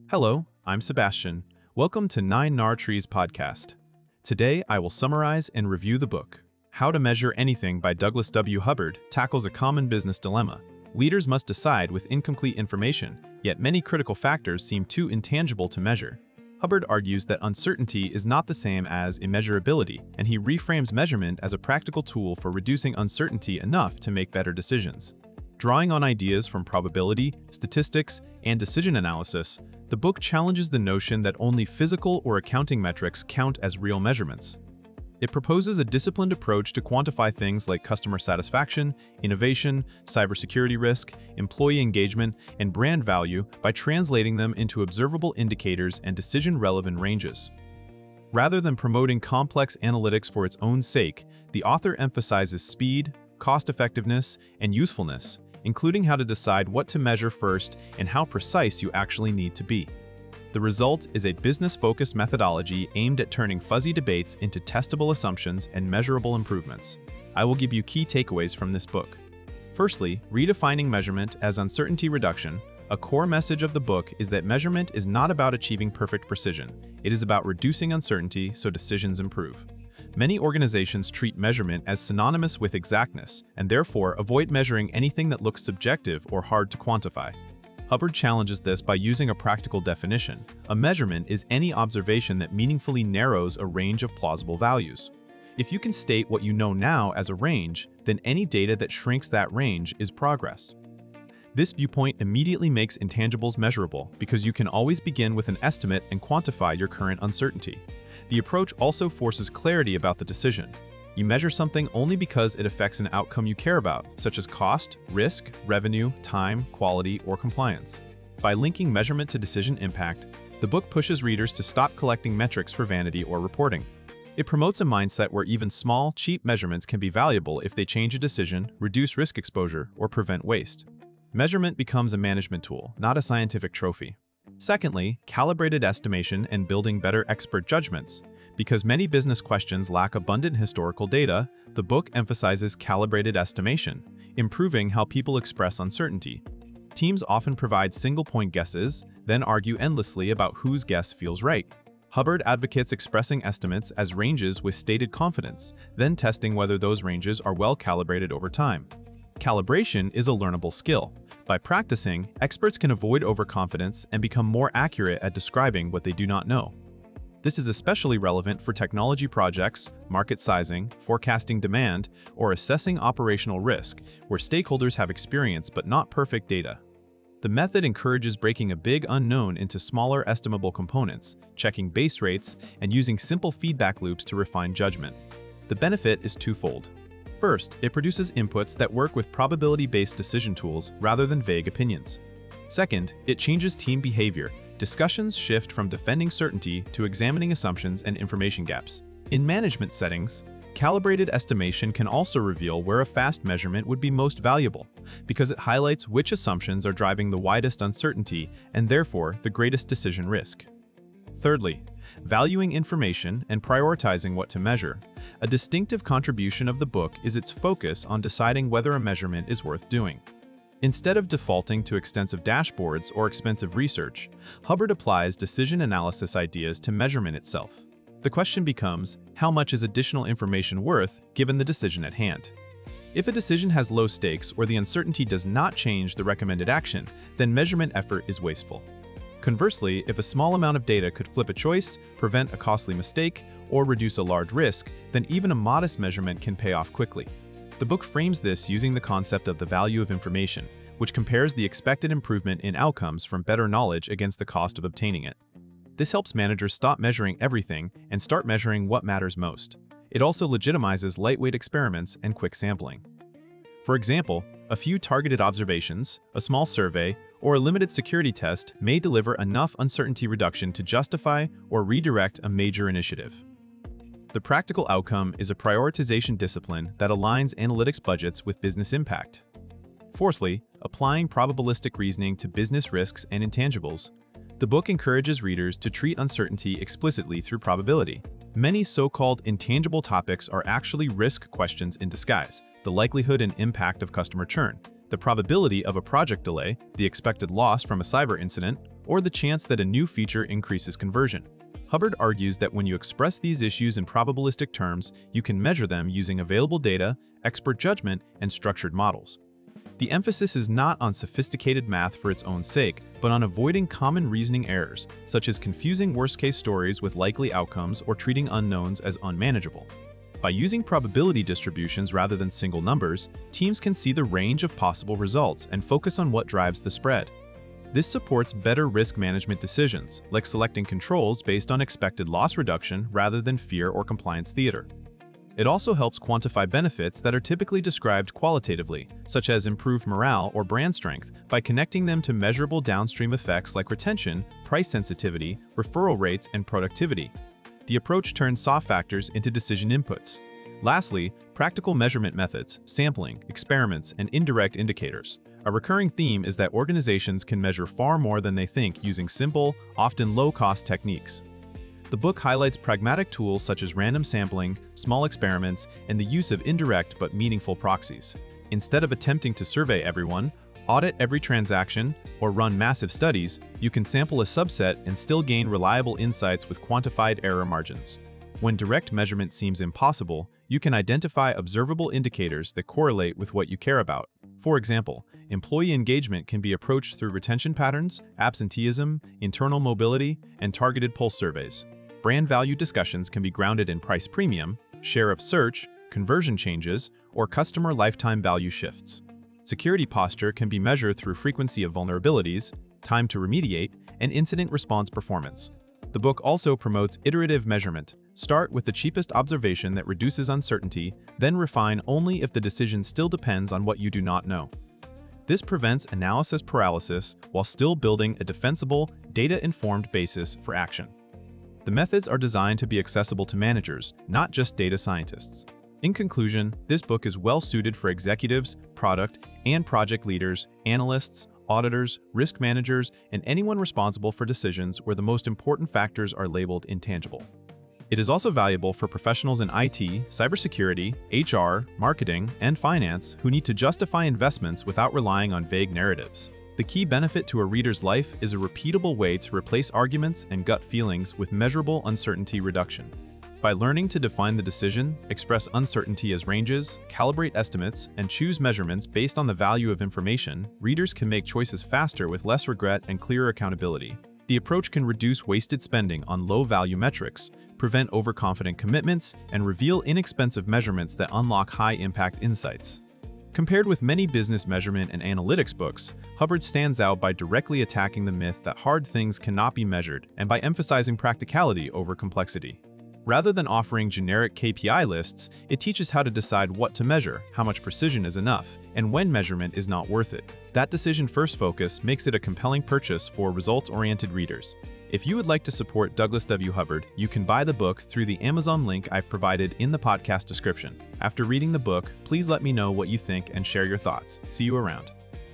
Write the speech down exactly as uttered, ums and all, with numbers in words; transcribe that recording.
Hello, I'm Sebastian. Welcome to Nine Nar Trees podcast. Today, I will summarize and review the book. How to Measure Anything by Douglas W. Hubbard tackles a common business dilemma. Leaders must decide with incomplete information, yet many critical factors seem too intangible to measure. Hubbard argues that uncertainty is not the same as immeasurability, and he reframes measurement as a practical tool for reducing uncertainty enough to make better decisions. Drawing on ideas from probability, statistics, and decision analysis, the book challenges the notion that only physical or accounting metrics count as real measurements. It proposes a disciplined approach to quantify things like customer satisfaction, innovation, cybersecurity risk, employee engagement, and brand value by translating them into observable indicators and decision-relevant ranges. Rather than promoting complex analytics for its own sake, the author emphasizes speed, cost-effectiveness, and usefulness, including how to decide what to measure first and how precise you actually need to be. The result is a business-focused methodology aimed at turning fuzzy debates into testable assumptions and measurable improvements. I will give you key takeaways from this book. Firstly, redefining measurement as uncertainty reduction. A core message of the book is that measurement is not about achieving perfect precision. It is about reducing uncertainty so decisions improve. Many organizations treat measurement as synonymous with exactness, and therefore avoid measuring anything that looks subjective or hard to quantify. Hubbard challenges this by using a practical definition. A measurement is any observation that meaningfully narrows a range of plausible values. If you can state what you know now as a range, then any data that shrinks that range is progress. This viewpoint immediately makes intangibles measurable because you can always begin with an estimate and quantify your current uncertainty. The approach also forces clarity about the decision. You measure something only because it affects an outcome you care about, such as cost, risk, revenue, time, quality, or compliance. By linking measurement to decision impact, the book pushes readers to stop collecting metrics for vanity or reporting. It promotes a mindset where even small, cheap measurements can be valuable if they change a decision, reduce risk exposure, or prevent waste. Measurement becomes a management tool, not a scientific trophy. Secondly, calibrated estimation and building better expert judgments. Because many business questions lack abundant historical data, the book emphasizes calibrated estimation, improving how people express uncertainty. Teams often provide single-point guesses, then argue endlessly about whose guess feels right. Hubbard advocates expressing estimates as ranges with stated confidence, then testing whether those ranges are well calibrated over time. Calibration is a learnable skill. By practicing, experts can avoid overconfidence and become more accurate at describing what they do not know. This is especially relevant for technology projects, market sizing, forecasting demand, or assessing operational risk, where stakeholders have experience but not perfect data. The method encourages breaking a big unknown into smaller estimable components, checking base rates, and using simple feedback loops to refine judgment. The benefit is twofold. First, it produces inputs that work with probability-based decision tools rather than vague opinions. Second, it changes team behavior. Discussions shift from defending certainty to examining assumptions and information gaps. In management settings, calibrated estimation can also reveal where a fast measurement would be most valuable, because it highlights which assumptions are driving the widest uncertainty and therefore the greatest decision risk. Thirdly, valuing information and prioritizing what to measure. A distinctive contribution of the book is its focus on deciding whether a measurement is worth doing. Instead of defaulting to extensive dashboards or expensive research, Hubbard applies decision analysis ideas to measurement itself. The question becomes, how much is additional information worth given the decision at hand? If a decision has low stakes or the uncertainty does not change the recommended action, then measurement effort is wasteful. Conversely, if a small amount of data could flip a choice, prevent a costly mistake, or reduce a large risk, then even a modest measurement can pay off quickly. The book frames this using the concept of the value of information, which compares the expected improvement in outcomes from better knowledge against the cost of obtaining it. This helps managers stop measuring everything and start measuring what matters most. It also legitimizes lightweight experiments and quick sampling. For example, a few targeted observations, a small survey, or a limited security test may deliver enough uncertainty reduction to justify or redirect a major initiative. The practical outcome is a prioritization discipline that aligns analytics budgets with business impact. Fourthly, applying probabilistic reasoning to business risks and intangibles. The book encourages readers to treat uncertainty explicitly through probability. Many so-called intangible topics are actually risk questions in disguise: the likelihood and impact of customer churn, the probability of a project delay, the expected loss from a cyber incident, or the chance that a new feature increases conversion. Hubbard argues that when you express these issues in probabilistic terms, you can measure them using available data, expert judgment, and structured models. The emphasis is not on sophisticated math for its own sake, but on avoiding common reasoning errors, such as confusing worst-case stories with likely outcomes or treating unknowns as unmanageable. By using probability distributions rather than single numbers, teams can see the range of possible results and focus on what drives the spread. This supports better risk management decisions, like selecting controls based on expected loss reduction rather than fear or compliance theater. It also helps quantify benefits that are typically described qualitatively, such as improved morale or brand strength, by connecting them to measurable downstream effects like retention, price sensitivity, referral rates, and productivity. The approach turns soft factors into decision inputs. Lastly, practical measurement methods, sampling, experiments, and indirect indicators. A recurring theme is that organizations can measure far more than they think using simple, often low-cost techniques. The book highlights pragmatic tools such as random sampling, small experiments, and the use of indirect but meaningful proxies. Instead of attempting to survey everyone, audit every transaction, or run massive studies, you can sample a subset and still gain reliable insights with quantified error margins. When direct measurement seems impossible, you can identify observable indicators that correlate with what you care about. For example, employee engagement can be approached through retention patterns, absenteeism, internal mobility, and targeted pulse surveys. Brand value discussions can be grounded in price premium, share of search, conversion changes, or customer lifetime value shifts. Security posture can be measured through frequency of vulnerabilities, time to remediate, and incident response performance. The book also promotes iterative measurement. Start with the cheapest observation that reduces uncertainty, then refine only if the decision still depends on what you do not know. This prevents analysis paralysis while still building a defensible, data-informed basis for action. The methods are designed to be accessible to managers, not just data scientists. In conclusion, this book is well-suited for executives, product and project leaders, analysts, auditors, risk managers, and anyone responsible for decisions where the most important factors are labeled intangible. It is also valuable for professionals in I T, cybersecurity, H R, marketing, and finance who need to justify investments without relying on vague narratives. The key benefit to a reader's life is a repeatable way to replace arguments and gut feelings with measurable uncertainty reduction. By learning to define the decision, express uncertainty as ranges, calibrate estimates, and choose measurements based on the value of information, readers can make choices faster with less regret and clearer accountability. The approach can reduce wasted spending on low-value metrics, prevent overconfident commitments, and reveal inexpensive measurements that unlock high-impact insights. Compared with many business measurement and analytics books, Hubbard stands out by directly attacking the myth that hard things cannot be measured and by emphasizing practicality over complexity. Rather than offering generic K P I lists, it teaches how to decide what to measure, how much precision is enough, and when measurement is not worth it. That decision-first focus makes it a compelling purchase for results-oriented readers. If you would like to support Douglas W. Hubbard, you can buy the book through the Amazon link I've provided in the podcast description. After reading the book, please let me know what you think and share your thoughts. See you around.